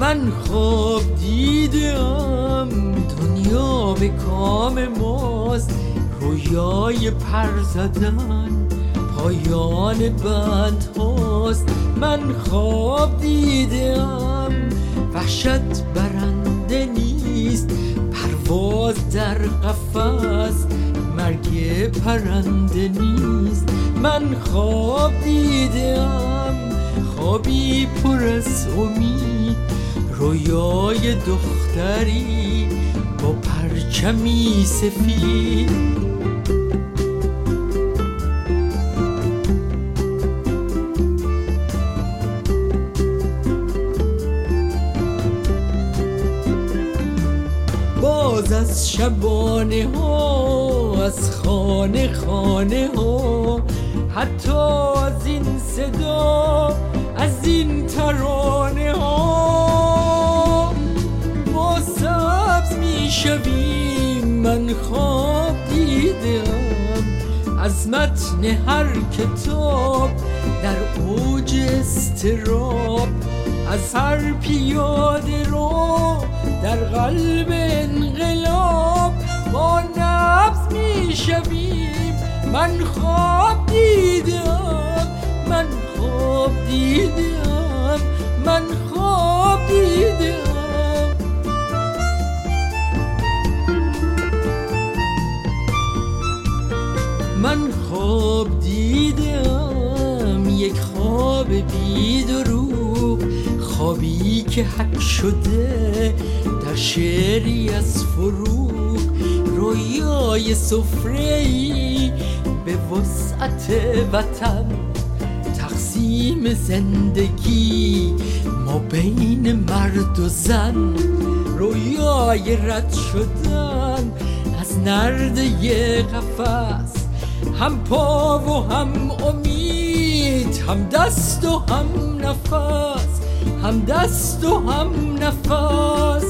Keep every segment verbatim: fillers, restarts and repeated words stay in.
من خواب دیدم دنیا به کام ماست، رویای پر زدن پایان بند هاست. من خواب دیدم وحشت برنده نیست، پرواز در قفس مرگ پرنده نیست. من خواب دیدم خوابی پر از امید، رویای دختری با پرچمی سفید. باز از شبانه ها، از خانه خانه ها، حتی از این صدا، از این ترانه ها ما سبز می شویم. من خواب دیدم از متن هر کتاب در اوج اضطراب، از هر پیاده رو در قلب انقلاب ما نبض می شویم. من خواب دیدم، من خواب دیدم، من خواب دیدم. من خواب دیدم یک خواب بی دروغ، خوابی که حک شده در شعری از فروغ، رویای سفره‌ای به وسعت وطن، تقسیم زندگی ما بین مرد و زن، رویای رد شدن از نرده قفس، هم پا و هم امید، هم دست و هم نفس، هم دست و هم نفس.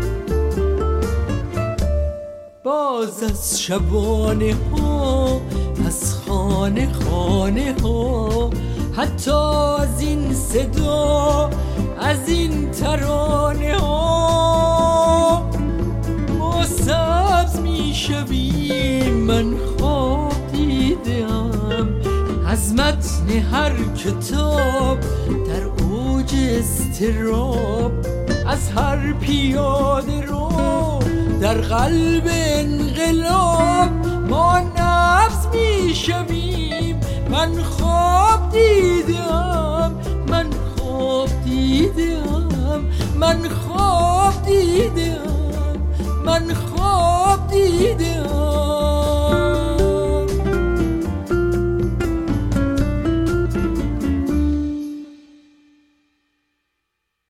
باز از شبانه ها، از خانه خانه ها، حتی از این صدا، از این ترانه ها ما سبز می شویم. من خواب دیدم از متن هر کتاب در اوج اضطراب، از هر پیاده رو در قلب انقلاب ما نبض می شویم. من خواب دیدم، من خواب دیدم، من خواب